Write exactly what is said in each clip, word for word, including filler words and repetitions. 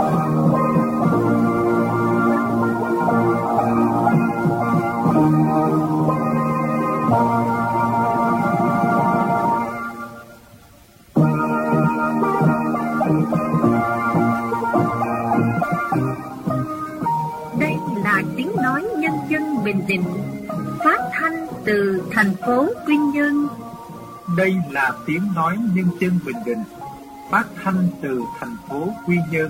Đây là tiếng nói nhân dân Bình Định, phát thanh từ thành phố Quy Nhơn. Đây là tiếng nói nhân dân Bình Định, phát thanh từ thành phố Quy Nhơn.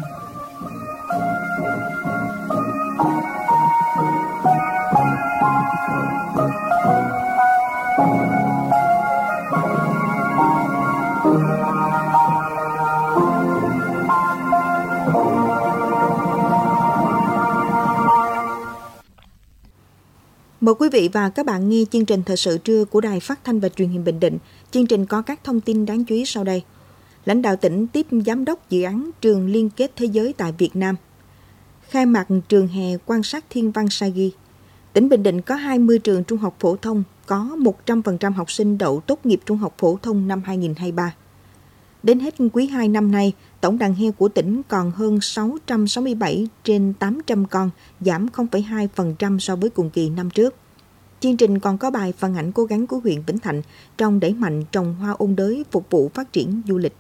Mời quý vị và các bạn nghe chương trình thời sự trưa của Đài Phát thanh và Truyền hình Bình Định. Chương trình có các thông tin đáng chú ý sau đây. Lãnh đạo tỉnh tiếp giám đốc dự án trường liên kết thế giới tại Việt Nam. Khai mạc trường hè quan sát thiên văn Sa-gi. Tỉnh Bình Định có hai mươi trường trung học phổ thông, có một trăm phần trăm học sinh đậu tốt nghiệp trung học phổ thông năm hai không hai ba. Đến hết quý hai năm nay, tổng đàn heo của tỉnh còn hơn sáu trăm sáu mươi bảy trên tám trăm con, giảm không phẩy hai phần trăm so với cùng kỳ năm trước. Chương trình còn có bài phản ảnh cố gắng của huyện Vĩnh Thạnh trong đẩy mạnh trồng hoa ôn đới phục vụ phát triển du lịch.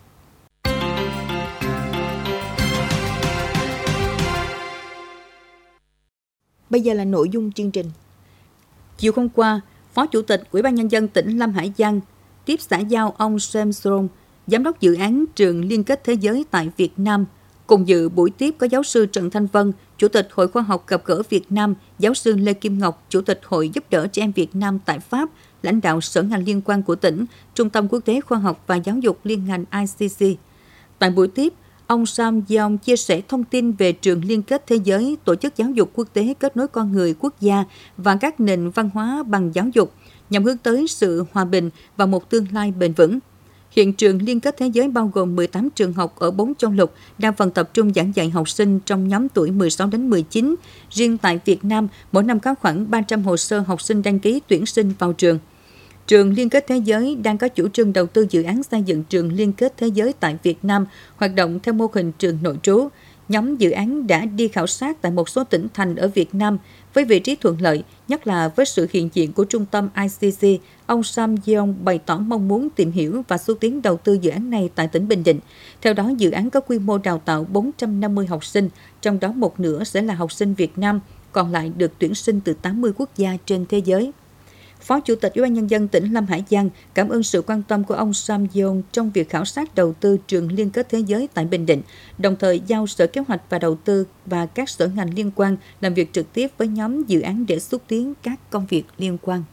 Bây giờ là nội dung chương trình. Chiều hôm qua, Phó Chủ tịch Ủy ban Nhân dân tỉnh Lâm Hải Giang tiếp xã giao ông Sam Srom, Giám đốc dự án trường liên kết thế giới tại Việt Nam. Cùng dự buổi tiếp có giáo sư Trần Thanh Vân, Chủ tịch Hội Khoa học Gặp gỡ Việt Nam, giáo sư Lê Kim Ngọc, Chủ tịch Hội giúp đỡ trẻ em Việt Nam tại Pháp, lãnh đạo sở ngành liên quan của tỉnh, Trung tâm Quốc tế Khoa học và Giáo dục liên ngành I C C. Tại buổi tiếp, ông Sam Yeong chia sẻ thông tin về trường liên kết thế giới, tổ chức giáo dục quốc tế kết nối con người quốc gia và các nền văn hóa bằng giáo dục, nhằm hướng tới sự hòa bình và một tương lai bền vững. Hiện trường liên kết thế giới bao gồm mười tám trường học ở bốn châu lục, đa phần tập trung giảng dạy học sinh trong nhóm tuổi mười sáu đến mười chín. Riêng tại Việt Nam, mỗi năm có khoảng ba trăm hồ sơ học sinh đăng ký tuyển sinh vào trường. Trường liên kết thế giới đang có chủ trương đầu tư dự án xây dựng trường liên kết thế giới tại Việt Nam, hoạt động theo mô hình trường nội trú. Nhóm dự án đã đi khảo sát tại một số tỉnh thành ở Việt Nam với vị trí thuận lợi, nhất là với sự hiện diện của trung tâm I C C. Ông Sam Yeong bày tỏ mong muốn tìm hiểu và xúc tiến đầu tư dự án này tại tỉnh Bình Định. Theo đó, dự án có quy mô đào tạo bốn trăm năm mươi học sinh, trong đó một nửa sẽ là học sinh Việt Nam, còn lại được tuyển sinh từ tám mươi quốc gia trên thế giới. Phó Chủ tịch Ủy ban Nhân dân tỉnh Lâm Hải Giang cảm ơn sự quan tâm của ông Sam Yeong trong việc khảo sát đầu tư trường liên kết thế giới tại Bình Định, đồng thời giao Sở Kế hoạch và Đầu tư và các sở ngành liên quan làm việc trực tiếp với nhóm dự án để xúc tiến các công việc liên quan.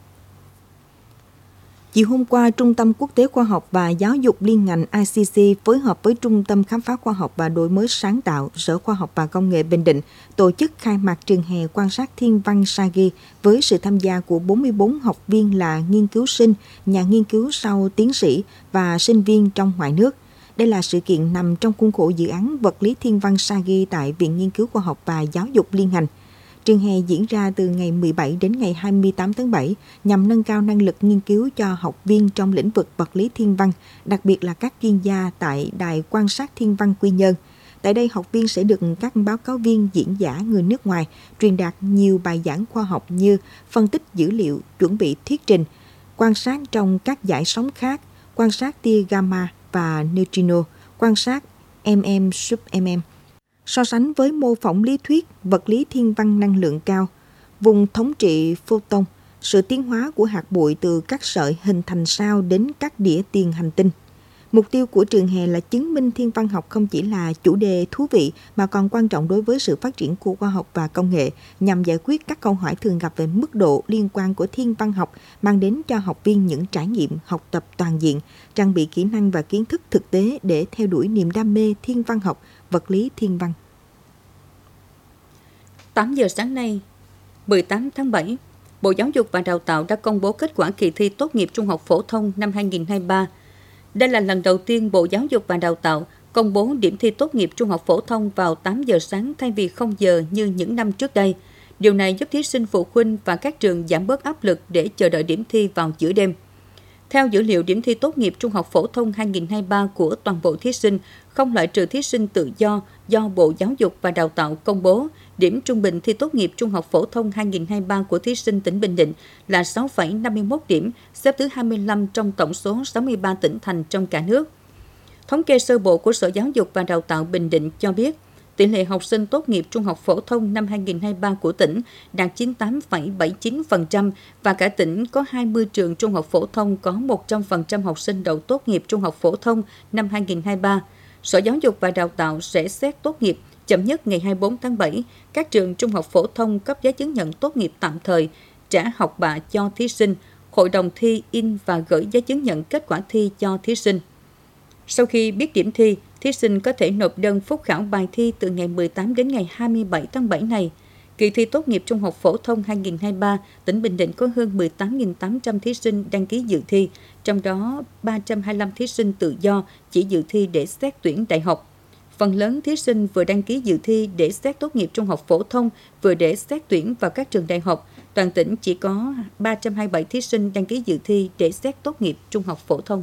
Chiều hôm qua, Trung tâm Quốc tế Khoa học và Giáo dục liên ngành I C C phối hợp với Trung tâm Khám phá Khoa học và Đổi mới sáng tạo Sở Khoa học và Công nghệ Bình Định tổ chức khai mạc trường hè quan sát thiên văn Sa-gi với sự tham gia của bốn mươi bốn học viên là nghiên cứu sinh, nhà nghiên cứu sau tiến sĩ và sinh viên trong ngoài nước. Đây là sự kiện nằm trong khuôn khổ dự án vật lý thiên văn Sa-gi tại Viện Nghiên cứu Khoa học và Giáo dục liên ngành. Trường hè diễn ra từ ngày mười bảy đến ngày hai mươi tám tháng bảy nhằm nâng cao năng lực nghiên cứu cho học viên trong lĩnh vực vật lý thiên văn, đặc biệt là các chuyên gia tại Đài quan sát thiên văn Quy Nhơn. Tại đây, học viên sẽ được các báo cáo viên diễn giả người nước ngoài truyền đạt nhiều bài giảng khoa học như phân tích dữ liệu, chuẩn bị thuyết trình, quan sát trong các dải sóng khác, quan sát tia gamma và neutrino, quan sát mm sub mm. So sánh với mô phỏng lý thuyết vật lý thiên văn năng lượng cao, vùng thống trị photon, sự tiến hóa của hạt bụi từ các sợi hình thành sao đến các đĩa tiền hành tinh. Mục tiêu của trường hè là chứng minh thiên văn học không chỉ là chủ đề thú vị mà còn quan trọng đối với sự phát triển của khoa học và công nghệ, nhằm giải quyết các câu hỏi thường gặp về mức độ liên quan của thiên văn học, mang đến cho học viên những trải nghiệm học tập toàn diện, trang bị kỹ năng và kiến thức thực tế để theo đuổi niềm đam mê thiên văn học, vật lý thiên văn. tám giờ sáng nay, mười tám tháng bảy, Bộ Giáo dục và Đào tạo đã công bố kết quả kỳ thi tốt nghiệp trung học phổ thông năm hai không hai ba. Đây là lần đầu tiên Bộ Giáo dục và Đào tạo công bố điểm thi tốt nghiệp trung học phổ thông vào tám giờ sáng thay vì không giờ như những năm trước đây. Điều này giúp thí sinh phụ huynh và các trường giảm bớt áp lực để chờ đợi điểm thi vào giữa đêm. Theo dữ liệu điểm thi tốt nghiệp trung học phổ thông hai nghìn không trăm hai mươi ba của toàn bộ thí sinh, không loại trừ thí sinh tự do do Bộ Giáo dục và Đào tạo công bố, điểm trung bình thi tốt nghiệp trung học phổ thông hai nghìn không trăm hai mươi ba của thí sinh tỉnh Bình Định là sáu phẩy năm mươi mốt điểm, xếp thứ hai mươi lăm trong tổng số sáu mươi ba tỉnh thành trong cả nước. Thống kê sơ bộ của Sở Giáo dục và Đào tạo Bình Định cho biết, tỷ lệ học sinh tốt nghiệp trung học phổ thông năm hai nghìn không trăm hai mươi ba của tỉnh đạt chín mươi tám phẩy bảy mươi chín phần trăm và cả tỉnh có hai mươi trường trung học phổ thông có một trăm phần trăm học sinh đậu tốt nghiệp trung học phổ thông năm hai nghìn không trăm hai mươi ba. Sở Giáo dục và Đào tạo sẽ xét tốt nghiệp chậm nhất ngày hai mươi tư tháng bảy. Các trường trung học phổ thông cấp giấy chứng nhận tốt nghiệp tạm thời, trả học bạ cho thí sinh, hội đồng thi in và gửi giấy chứng nhận kết quả thi cho thí sinh. Sau khi biết điểm thi, thí sinh có thể nộp đơn phúc khảo bài thi từ ngày mười tám đến ngày hai mươi bảy tháng bảy này. Kỳ thi tốt nghiệp trung học phổ thông hai nghìn không trăm hai mươi ba, tỉnh Bình Định có hơn mười tám nghìn tám trăm thí sinh đăng ký dự thi, trong đó ba trăm hai mươi lăm thí sinh tự do chỉ dự thi để xét tuyển đại học. Phần lớn thí sinh vừa đăng ký dự thi để xét tốt nghiệp trung học phổ thông, vừa để xét tuyển vào các trường đại học. Toàn tỉnh chỉ có ba trăm hai mươi bảy thí sinh đăng ký dự thi để xét tốt nghiệp trung học phổ thông.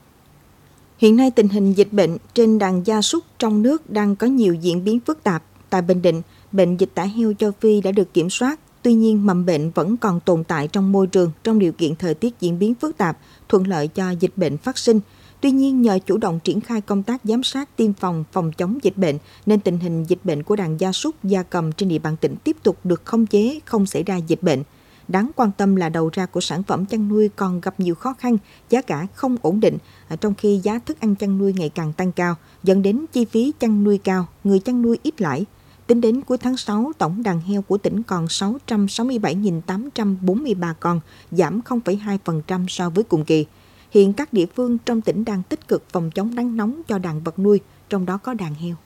Hiện nay tình hình dịch bệnh trên đàn gia súc trong nước đang có nhiều diễn biến phức tạp. Tại Bình Định, bệnh dịch tả heo châu Phi đã được kiểm soát, tuy nhiên mầm bệnh vẫn còn tồn tại trong môi trường trong điều kiện thời tiết diễn biến phức tạp, thuận lợi cho dịch bệnh phát sinh. Tuy nhiên, nhờ chủ động triển khai công tác giám sát tiêm phòng phòng chống dịch bệnh, nên tình hình dịch bệnh của đàn gia súc, gia cầm trên địa bàn tỉnh tiếp tục được khống chế, không xảy ra dịch bệnh. Đáng quan tâm là đầu ra của sản phẩm chăn nuôi còn gặp nhiều khó khăn, giá cả không ổn định, trong khi giá thức ăn chăn nuôi ngày càng tăng cao, dẫn đến chi phí chăn nuôi cao, người chăn nuôi ít lãi. Tính đến cuối tháng sáu, tổng đàn heo của tỉnh còn sáu trăm sáu mươi bảy nghìn tám trăm bốn mươi ba con, giảm không phẩy hai phần trăm so với cùng kỳ. Hiện các địa phương trong tỉnh đang tích cực phòng chống nắng nóng cho đàn vật nuôi, trong đó có đàn heo.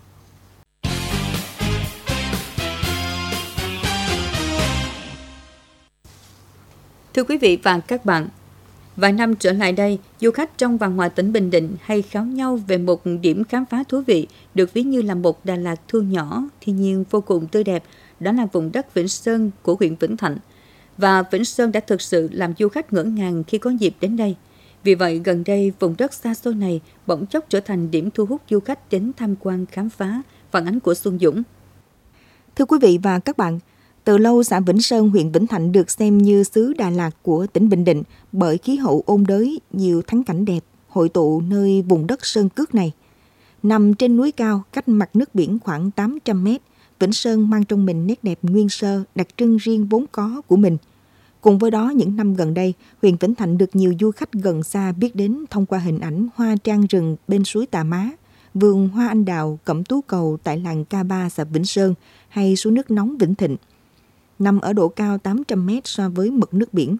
Thưa quý vị và các bạn, vài năm trở lại đây, du khách trong và ngoài tỉnh Bình Định hay kháo nhau về một điểm khám phá thú vị được ví như là một Đà Lạt thu nhỏ, thiên nhiên vô cùng tươi đẹp, đó là vùng đất Vĩnh Sơn của huyện Vĩnh Thạnh. Và Vĩnh Sơn đã thực sự làm du khách ngỡ ngàng khi có dịp đến đây. Vì vậy, gần đây, vùng đất xa xôi này bỗng chốc trở thành điểm thu hút du khách đến tham quan khám phá. Phản ánh của Xuân Dũng. Thưa quý vị và các bạn, từ lâu xã Vĩnh Sơn, huyện Vĩnh Thạnh được xem như xứ Đà Lạt của tỉnh Bình Định bởi khí hậu ôn đới, nhiều thắng cảnh đẹp, hội tụ nơi vùng đất sơn cước này. Nằm trên núi cao, cách mặt nước biển khoảng tám trăm mét, Vĩnh Sơn mang trong mình nét đẹp nguyên sơ, đặc trưng riêng vốn có của mình. Cùng với đó, những năm gần đây, huyện Vĩnh Thạnh được nhiều du khách gần xa biết đến thông qua hình ảnh hoa trang rừng bên suối Tà Má, vườn hoa anh đào, cẩm tú cầu tại làng Ca Ba, xã Vĩnh Sơn hay suối nước nóng Vĩnh Thịnh, nằm ở độ cao tám trăm mét so với mực nước biển.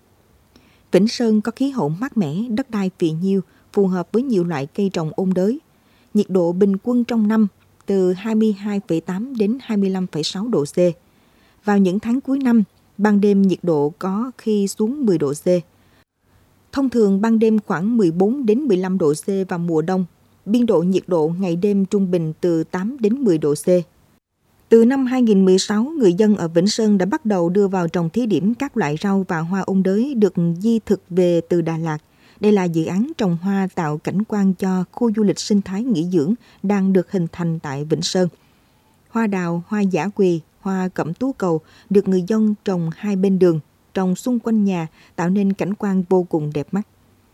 Vĩnh Sơn có khí hậu mát mẻ, đất đai phì nhiêu, phù hợp với nhiều loại cây trồng ôn đới. Nhiệt độ bình quân trong năm từ hai mươi hai phẩy tám đến hai mươi lăm phẩy sáu độ C. Vào những tháng cuối năm, ban đêm nhiệt độ có khi xuống mười độ C. Thông thường ban đêm khoảng mười bốn đến mười lăm độ C vào mùa đông. Biên độ nhiệt độ ngày đêm trung bình từ tám đến mười độ C. Từ năm hai nghìn không trăm mười sáu, người dân ở Vĩnh Sơn đã bắt đầu đưa vào trồng thí điểm các loại rau và hoa ôn đới được di thực về từ Đà Lạt. Đây là dự án trồng hoa tạo cảnh quan cho khu du lịch sinh thái nghỉ dưỡng đang được hình thành tại Vĩnh Sơn. Hoa đào, hoa dã quỳ, hoa cẩm tú cầu được người dân trồng hai bên đường, trồng xung quanh nhà, tạo nên cảnh quan vô cùng đẹp mắt.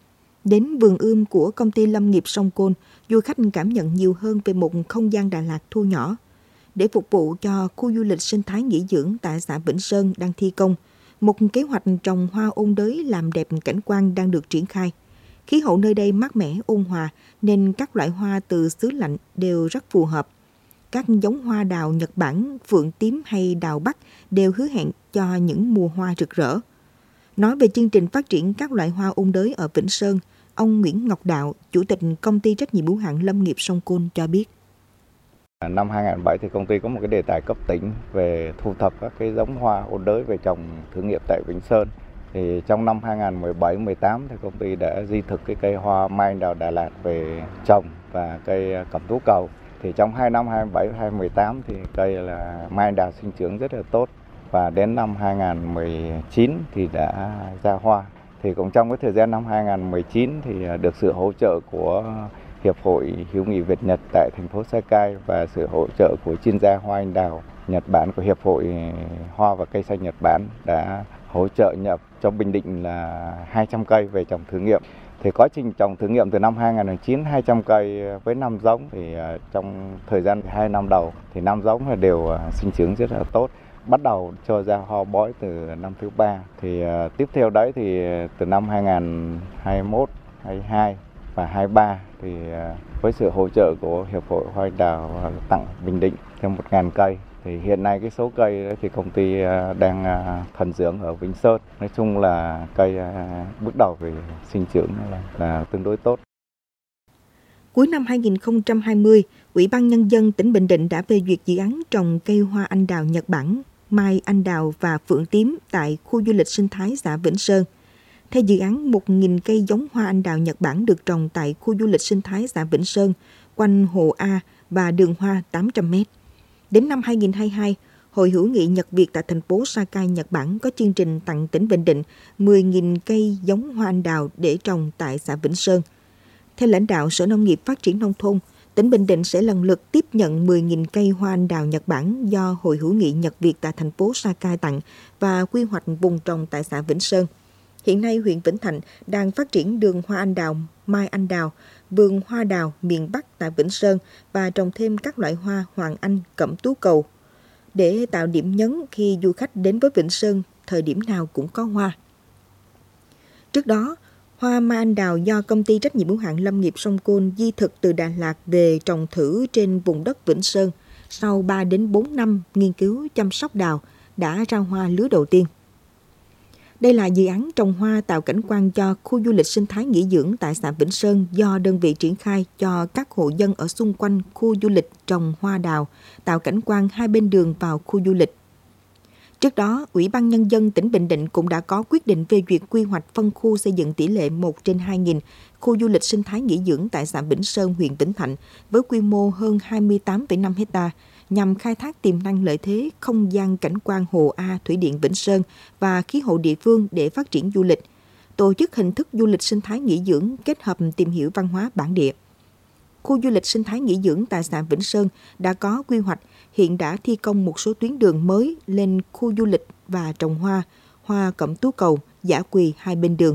Đến vườn ươm của công ty lâm nghiệp Sông Côn, du khách cảm nhận nhiều hơn về một không gian Đà Lạt thu nhỏ. Để phục vụ cho khu du lịch sinh thái nghỉ dưỡng tại xã Vĩnh Sơn đang thi công, một kế hoạch trồng hoa ôn đới làm đẹp cảnh quan đang được triển khai. Khí hậu nơi đây mát mẻ, ôn hòa nên các loại hoa từ xứ lạnh đều rất phù hợp. Các giống hoa đào Nhật Bản, phượng tím hay đào Bắc đều hứa hẹn cho những mùa hoa rực rỡ. Nói về chương trình phát triển các loại hoa ôn đới ở Vĩnh Sơn, ông Nguyễn Ngọc Đạo, Chủ tịch Công ty trách nhiệm hữu hạn Lâm nghiệp Sông Côn cho biết. Năm hai nghìn không trăm lẻ bảy thì công ty có một cái đề tài cấp tỉnh về thu thập các cái giống hoa ôn đới về trồng thử nghiệm tại Vĩnh Sơn. Thì trong năm hai nghìn không trăm mười bảy mười tám thì công ty đã di thực cái cây hoa mai anh đào Đà Lạt về trồng và cây cẩm tú cầu. Thì trong hai năm hai nghìn không trăm mười bảy hai nghìn không trăm mười tám thì cây là mai anh đào sinh trưởng rất là tốt. Và đến năm hai nghìn không trăm mười chín thì đã ra hoa. Thì cũng trong cái thời gian năm hai không một chín thì được sự hỗ trợ của Hiệp hội Hữu nghị Việt Nhật tại thành phố Sakai và sự hỗ trợ của chuyên gia hoa anh đào Nhật Bản của Hiệp hội Hoa và Cây xanh Nhật Bản đã hỗ trợ nhập cho Bình Định là hai trăm cây về trồng thử nghiệm. Thì quá trình trồng thử nghiệm từ năm hai không một chín, hai trăm cây với năm giống thì trong thời gian hai năm đầu thì năm giống là đều sinh trưởng rất là tốt. Bắt đầu cho ra hoa bói từ năm thứ ba. Thì uh, tiếp theo đấy thì từ năm hai không hai mốt, hai mươi hai và hai mươi ba thì uh, với sự hỗ trợ của Hiệp hội Hoa anh đào uh, tặng Bình Định thêm một nghìn cây. Thì hiện nay cái số cây đấy thì công ty uh, đang uh, thuần dưỡng ở Vĩnh Sơn. Nói chung là cây uh, bước đầu về sinh trưởng là, là tương đối tốt. Cuối năm hai không hai không, Ủy ban Nhân dân tỉnh Bình Định đã phê duyệt dự án trồng cây hoa anh đào Nhật Bản, mai anh đào và phượng tím tại khu du lịch sinh thái xã Vĩnh Sơn. Theo dự án, một nghìn cây giống hoa anh đào Nhật Bản được trồng tại khu du lịch sinh thái xã Vĩnh Sơn, quanh hồ A và đường hoa tám trăm mét. Đến năm hai không hai hai, Hội hữu nghị Nhật Việt tại thành phố Sakai, Nhật Bản có chương trình tặng tỉnh Bình Định mười nghìn cây giống hoa anh đào để trồng tại xã Vĩnh Sơn. Theo lãnh đạo Sở Nông nghiệp Phát triển Nông thôn, tỉnh Bình Định sẽ lần lượt tiếp nhận mười nghìn cây hoa anh đào Nhật Bản do Hội hữu nghị Nhật Việt tại thành phố Sakai tặng và quy hoạch vùng trồng tại xã Vĩnh Sơn. Hiện nay, huyện Vĩnh Thạnh đang phát triển đường hoa anh đào, mai anh đào, vườn hoa đào miền Bắc tại Vĩnh Sơn và trồng thêm các loại hoa hoàng anh, cẩm tú cầu để tạo điểm nhấn khi du khách đến với Vĩnh Sơn, thời điểm nào cũng có hoa. Trước đó, hoa mai anh đào do công ty trách nhiệm hữu hạn lâm nghiệp Sông Côn di thực từ Đà Lạt về trồng thử trên vùng đất Vĩnh Sơn. Sau ba đến bốn năm nghiên cứu chăm sóc đào, đã ra hoa lứa đầu tiên. Đây là dự án trồng hoa tạo cảnh quan cho khu du lịch sinh thái nghỉ dưỡng tại xã Vĩnh Sơn do đơn vị triển khai cho các hộ dân ở xung quanh khu du lịch trồng hoa đào, tạo cảnh quan hai bên đường vào khu du lịch. Trước đó, Ủy ban Nhân dân tỉnh Bình Định cũng đã có quyết định phê duyệt quy hoạch phân khu xây dựng tỷ lệ một trên hai nghìn khu du lịch sinh thái nghỉ dưỡng tại xã Vĩnh Sơn, huyện Vĩnh Thạnh với quy mô hơn hai mươi tám phẩy năm héc ta nhằm khai thác tiềm năng lợi thế không gian cảnh quan hồ A, thủy điện Vĩnh Sơn và khí hậu địa phương để phát triển du lịch, tổ chức hình thức du lịch sinh thái nghỉ dưỡng kết hợp tìm hiểu văn hóa bản địa. Khu du lịch sinh thái nghỉ dưỡng tại xã Vĩnh Sơn đã có quy hoạch, hiện đã thi công một số tuyến đường mới lên khu du lịch và trồng hoa, hoa cẩm tú cầu, dã quỳ hai bên đường.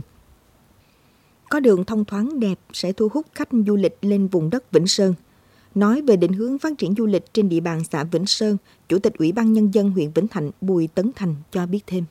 Có đường thông thoáng đẹp sẽ thu hút khách du lịch lên vùng đất Vĩnh Sơn. Nói về định hướng phát triển du lịch trên địa bàn xã Vĩnh Sơn, Chủ tịch Ủy ban Nhân dân huyện Vĩnh Thạnh Bùi Tấn Thành cho biết thêm.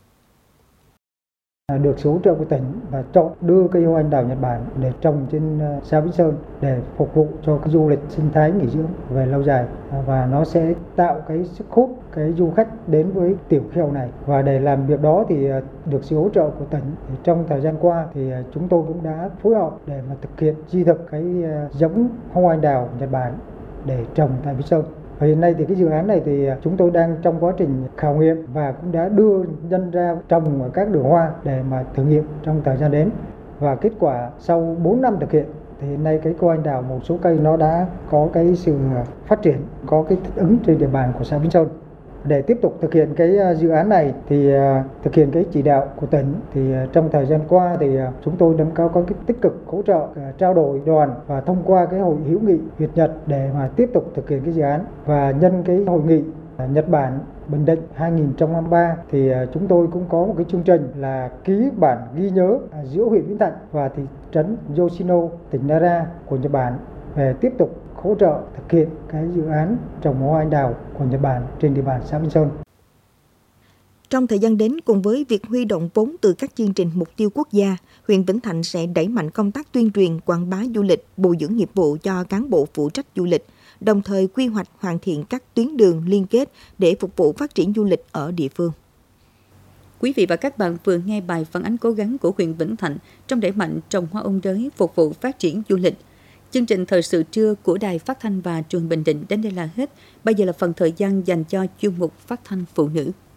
Được sự hỗ trợ của tỉnh và chọn đưa cây hoa anh đào Nhật Bản để trồng trên xã Vĩnh Sơn để phục vụ cho cái du lịch sinh thái nghỉ dưỡng về lâu dài, và nó sẽ tạo cái sức hút cái du khách đến với tiểu khí hậu này. Và để làm việc đó thì được sự hỗ trợ của tỉnh, thì trong thời gian qua thì chúng tôi cũng đã phối hợp để mà thực hiện di thực cái giống hoa anh đào Nhật Bản để trồng tại Vĩnh Sơn. Và hiện nay thì cái dự án này thì chúng tôi đang trong quá trình khảo nghiệm và cũng đã đưa nhân ra trồng ở các đường hoa để mà thử nghiệm trong thời gian đến. Và kết quả sau bốn năm thực hiện thì hiện nay cái hoa anh đào một số cây nó đã có cái sự phát triển, có cái thích ứng trên địa bàn của xã Vĩnh Sơn. Để tiếp tục thực hiện cái dự án này thì thực hiện cái chỉ đạo của tỉnh thì trong thời gian qua thì chúng tôi đã có, có cái tích cực hỗ trợ trao đổi đoàn và thông qua cái hội hữu nghị Việt Nhật để mà tiếp tục thực hiện cái dự án. Và nhân cái hội nghị Nhật Bản Bình Định hai không hai ba thì chúng tôi cũng có một cái chương trình là ký bản ghi nhớ giữa huyện Vĩnh Thạnh và thị trấn Yoshino, tỉnh Nara của Nhật Bản về tiếp tục hỗ trợ thực hiện cái dự án trồng hoa anh đào của Nhật Bản trên địa bàn xã Vĩnh Sơn. Trong thời gian đến, cùng với việc huy động vốn từ các chương trình mục tiêu quốc gia, huyện Vĩnh Thạnh sẽ đẩy mạnh công tác tuyên truyền, quảng bá du lịch, bồi dưỡng nghiệp vụ cho cán bộ phụ trách du lịch, đồng thời quy hoạch hoàn thiện các tuyến đường liên kết để phục vụ phát triển du lịch ở địa phương. Quý vị và các bạn vừa nghe bài phản ánh cố gắng của huyện Vĩnh Thạnh trong đẩy mạnh trồng hoa ôn đới phục vụ phát triển du lịch. Chương trình thời sự trưa của Đài Phát thanh và Truyền hình Bình Định đến đây là hết. Bây giờ là phần thời gian dành cho chuyên mục Phát thanh phụ nữ.